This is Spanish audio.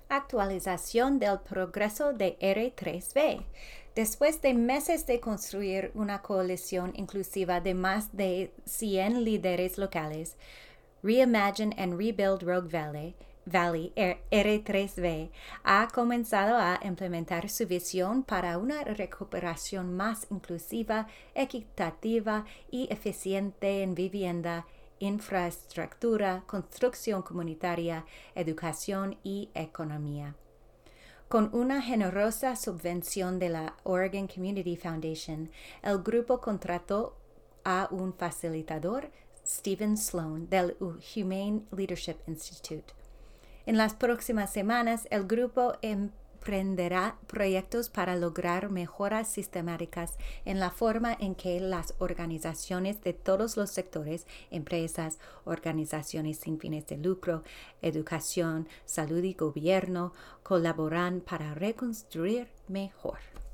Actualización del progreso de R3V. Después de meses de construir una coalición inclusiva de más de 100 líderes locales, Reimagine and Rebuild Rogue Valley R3V ha comenzado a implementar su visión para una recuperación más inclusiva, equitativa y eficiente en vivienda, infraestructura, construcción comunitaria, educación y economía. Con una generosa subvención de la Oregon Community Foundation, el grupo contrató a un facilitador, Stephen Sloan, del Humane Leadership Institute. En las próximas semanas, el grupo emprenderá proyectos para lograr mejoras sistemáticas en la forma en que las organizaciones de todos los sectores, empresas, organizaciones sin fines de lucro, educación, salud y gobierno, colaboran para reconstruir mejor.